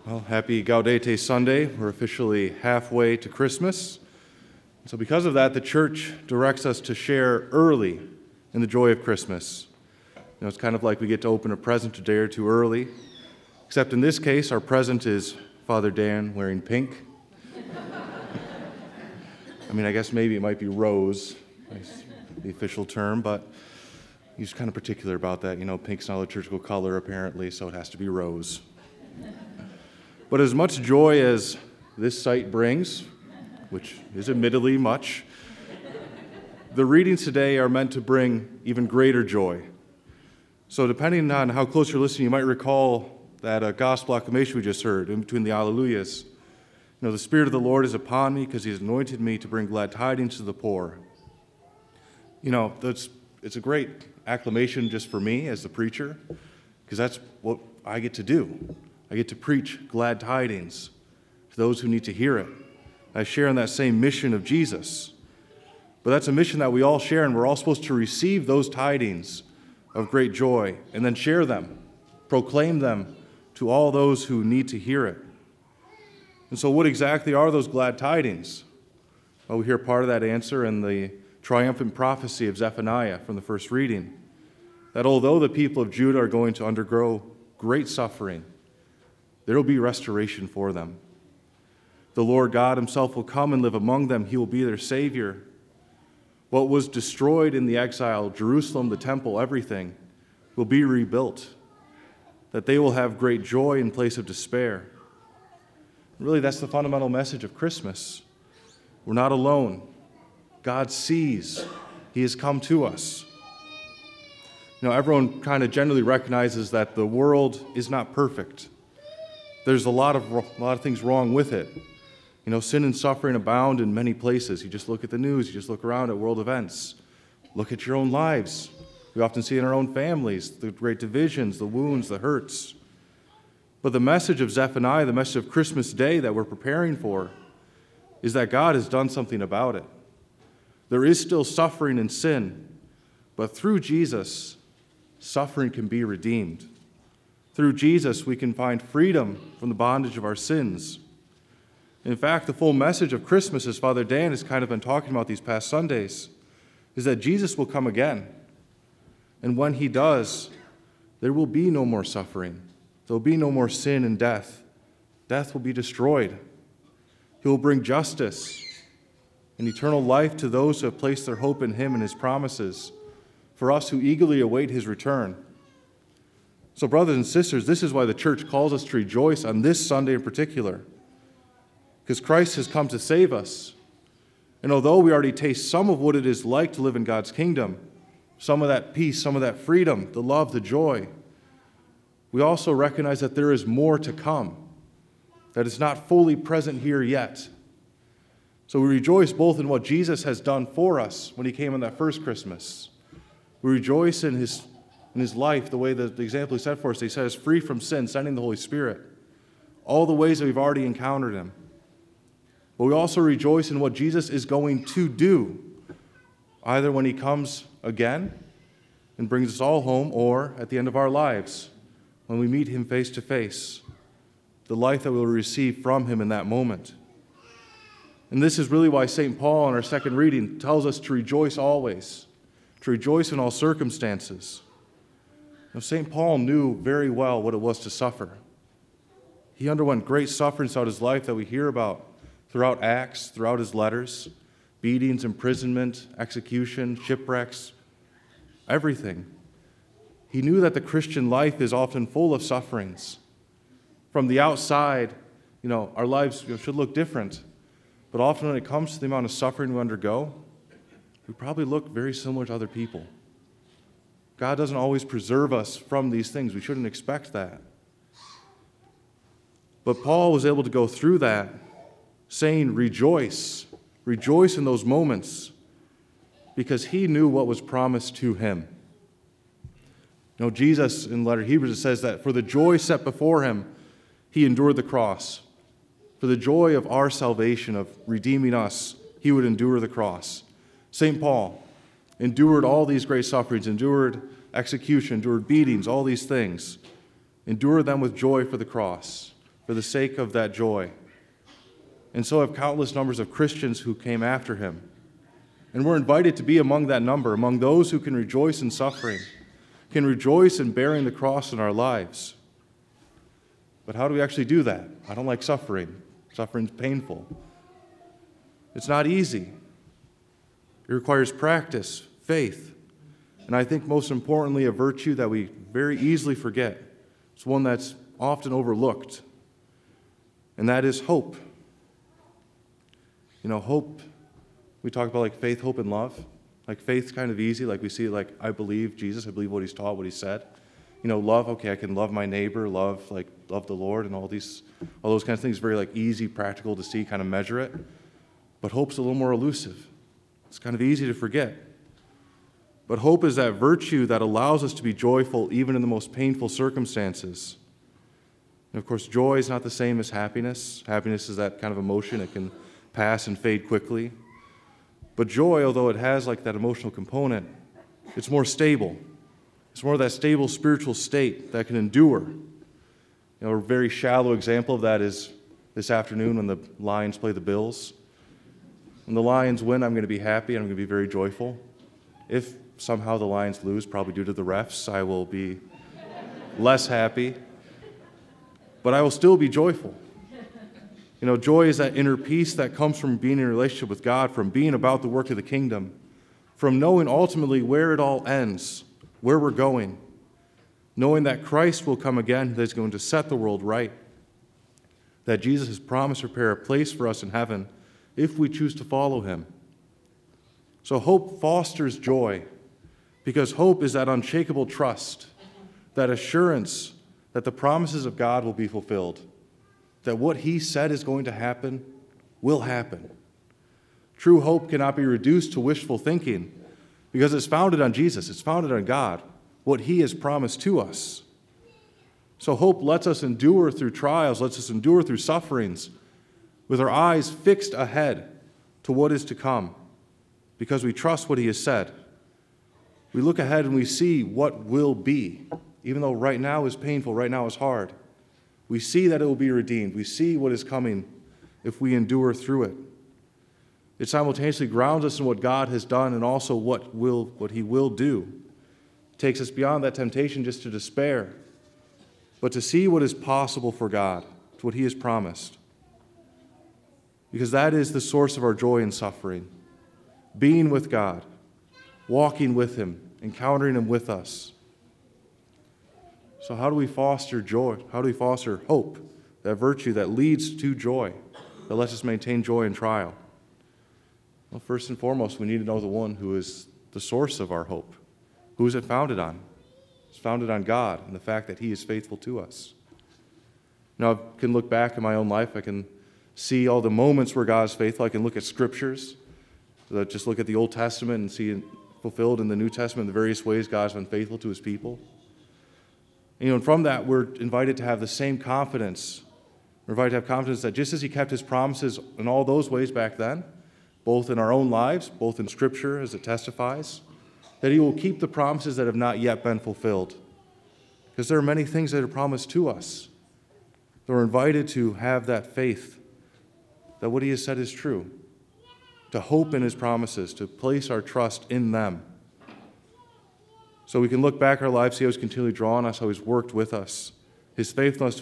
Well, happy Gaudete Sunday. We're officially halfway to Christmas. So because of that, the church directs us to share early in the joy of Christmas. It's kind of like we get to open a present a day or two early, except in this case, our present is Father Dan wearing pink. I guess maybe it might be rose, the official term, but he's kind of particular about that. Pink's not a liturgical color, apparently, so it has to be rose. But as much joy as this sight brings, which is admittedly much, the readings today are meant to bring even greater joy. So depending on how close you're listening, you might recall that gospel acclamation we just heard in between the Alleluias. The Spirit of the Lord is upon me because He has anointed me to bring glad tidings to the poor. It's a great acclamation just for me as the preacher, because that's what I get to do. I get to preach glad tidings to those who need to hear it. I share in that same mission of Jesus. But that's a mission that we all share, and we're all supposed to receive those tidings of great joy and then share them, proclaim them to all those who need to hear it. And so what exactly are those glad tidings? Well, we hear part of that answer in the triumphant prophecy of Zephaniah from the first reading, that although the people of Judah are going to undergo great suffering, there will be restoration for them. The Lord God Himself will come and live among them. He will be their Savior. What was destroyed in the exile, Jerusalem, the temple, everything, will be rebuilt, that they will have great joy in place of despair. Really, that's the fundamental message of Christmas. We're not alone. God sees. He has come to us. Everyone kind of generally recognizes that the world is not perfect. There's a lot of things wrong with it. Sin and suffering abound in many places. You just look at the news, you just look around at world events. Look at your own lives. We often see in our own families the great divisions, the wounds, the hurts. But the message of Zephaniah, the message of Christmas Day that we're preparing for, is that God has done something about it. There is still suffering and sin, but through Jesus, suffering can be redeemed. Through Jesus, we can find freedom from the bondage of our sins. In fact, the full message of Christmas, as Father Dan has kind of been talking about these past Sundays, is that Jesus will come again. And when He does, there will be no more suffering. There will be no more sin and death. Death will be destroyed. He will bring justice and eternal life to those who have placed their hope in Him and His promises, for us who eagerly await His return. So brothers and sisters, this is why the church calls us to rejoice on this Sunday in particular, because Christ has come to save us. And although we already taste some of what it is like to live in God's kingdom, some of that peace, some of that freedom, the love, the joy, we also recognize that there is more to come, that is not fully present here yet. So we rejoice both in what Jesus has done for us when He came on that first Christmas. We rejoice in His life, the way that the example He set for us. He set us free from sin, sending the Holy Spirit. All the ways that we've already encountered Him. But we also rejoice in what Jesus is going to do, either when He comes again and brings us all home, or at the end of our lives, when we meet Him face to face, the life that we'll receive from Him in that moment. And this is really why St. Paul in our second reading tells us to rejoice always, to rejoice in all circumstances. St. Paul knew very well what it was to suffer. He underwent great suffering throughout his life that we hear about throughout Acts, throughout his letters, beatings, imprisonment, execution, shipwrecks, everything. He knew that the Christian life is often full of sufferings. From the outside, our lives should look different. But often when it comes to the amount of suffering we undergo, we probably look very similar to other people. God doesn't always preserve us from these things. We shouldn't expect that. But Paul was able to go through that saying, rejoice. Rejoice in those moments, because he knew what was promised to him. Jesus, in the letter to Hebrews, it says that for the joy set before him, he endured the cross. For the joy of our salvation, of redeeming us, he would endure the cross. St. Paul endured all these great sufferings, endured execution, endured beatings, all these things. Endured them with joy for the cross, for the sake of that joy. And so have countless numbers of Christians who came after him. And we're invited to be among that number, among those who can rejoice in suffering, can rejoice in bearing the cross in our lives. But how do we actually do that? I don't like suffering. Suffering's painful. It's not easy. It requires practice, faith, and I think most importantly, a virtue that we very easily forget. It's one that's often overlooked, and that is hope. You know, hope, we talk about like faith, hope, and love. Like faith's kind of easy, like we see like, I believe Jesus, I believe what he's taught, what he said. You know, love, okay, I can love my neighbor, love the Lord, and all those kind of things, very like easy, practical to see, kind of measure it. But hope's a little more elusive. It's kind of easy to forget. But hope is that virtue that allows us to be joyful even in the most painful circumstances. And of course, joy is not the same as happiness. Happiness is that kind of emotion. It can pass and fade quickly. But joy, although it has like that emotional component, it's more stable. It's more of that stable spiritual state that can endure. You know, a very shallow example of that is this afternoon when the Lions play the Bills. When the Lions win, I'm going to be happy and I'm going to be very joyful. If somehow the Lions lose, probably due to the refs, I will be less happy. But I will still be joyful. You know, joy is that inner peace that comes from being in a relationship with God, from being about the work of the kingdom, from knowing ultimately where it all ends, where we're going, knowing that Christ will come again, that is going to set the world right, that Jesus has promised to prepare a place for us in heaven if we choose to follow him. So hope fosters joy, because hope is that unshakable trust, that assurance that the promises of God will be fulfilled, that what he said is going to happen will happen. True hope cannot be reduced to wishful thinking, because it's founded on Jesus, it's founded on God, what he has promised to us. So hope lets us endure through trials, lets us endure through sufferings, with our eyes fixed ahead to what is to come, because we trust what he has said. We look ahead and we see what will be, even though right now is painful, right now is hard. We see that it will be redeemed. We see what is coming if we endure through it. It simultaneously grounds us in what God has done and also what he will do. It takes us beyond that temptation just to despair, but to see what is possible for God, to what he has promised. Because that is the source of our joy in suffering. Being with God, walking with him, encountering him with us. So how do we foster joy? How do we foster hope, that virtue that leads to joy, that lets us maintain joy in trial? Well, first and foremost, we need to know the one who is the source of our hope. Who is it founded on? It's founded on God and the fact that he is faithful to us. Now, I can look back in my own life. I can see all the moments where God is faithful. I can look at scriptures, just look at the Old Testament and see it fulfilled in the New Testament, the various ways God has been faithful to his people. And from that, we're invited to have the same confidence. We're invited to have confidence that just as he kept his promises in all those ways back then, both in our own lives, both in Scripture as it testifies, that he will keep the promises that have not yet been fulfilled. Because there are many things that are promised to us. We're invited to have that faith that what he has said is true, to hope in his promises, to place our trust in them. So we can look back our lives, see how he's continually drawn us, how he's worked with us, his faithfulness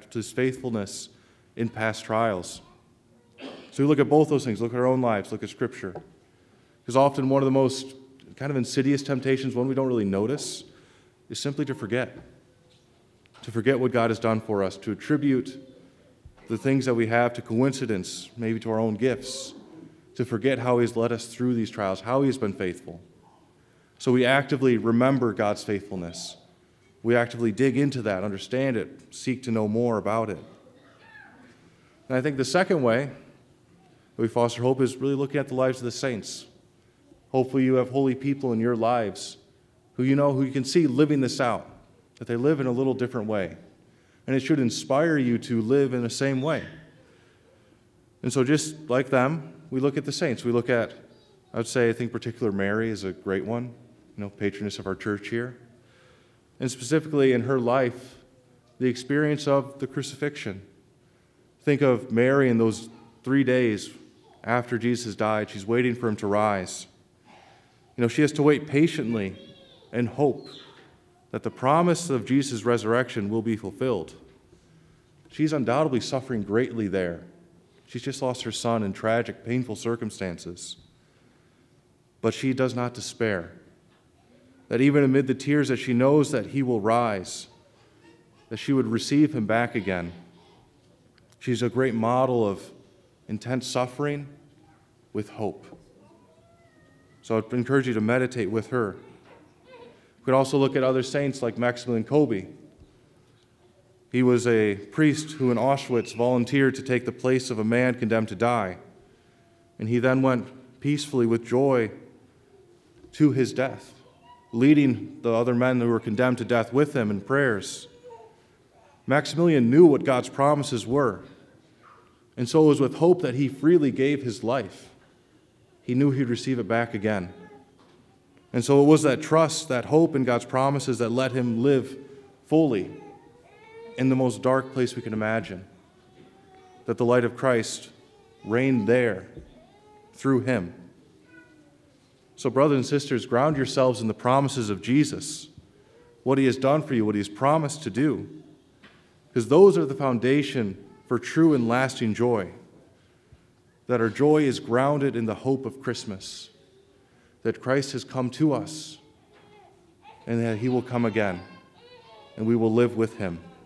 in past trials. So we look at both those things, look at our own lives, look at Scripture. Because often one of the most kind of insidious temptations, one we don't really notice, is simply to forget what God has done for us, to attribute the things that we have to coincidence, maybe to our own gifts, to forget how he's led us through these trials, how he has been faithful. So we actively remember God's faithfulness. We actively dig into that, understand it, seek to know more about it. And I think the second way that we foster hope is really looking at the lives of the saints. Hopefully you have holy people in your lives who you can see living this out, that they live in a little different way. And it should inspire you to live in the same way. And so just like them, we look at the saints. We look at, I think particular Mary is a great one, patroness of our church here. And specifically in her life, the experience of the crucifixion, Think of Mary in those 3 days after Jesus died. She's waiting for him to rise. She has to wait patiently and hope that the promise of Jesus' resurrection will be fulfilled. She's undoubtedly suffering greatly there. She's just lost her son in tragic, painful circumstances. But she does not despair. That even amid the tears that she knows that he will rise, that she would receive him back again. She's a great model of intense suffering with hope. So I'd encourage you to meditate with her. We could also look at other saints like Maximilian Kolbe. He was a priest who in Auschwitz volunteered to take the place of a man condemned to die. And he then went peacefully with joy to his death, leading the other men who were condemned to death with him in prayers. Maximilian knew what God's promises were. And so it was with hope that he freely gave his life. He knew he'd receive it back again. And so it was that trust, that hope in God's promises that let him live fully in the most dark place we can imagine. That the light of Christ reigned there through him. So brothers and sisters, ground yourselves in the promises of Jesus, what he has done for you, what he has promised to do. Because those are the foundation for true and lasting joy. That our joy is grounded in the hope of Christmas. That Christ has come to us and that he will come again and we will live with him.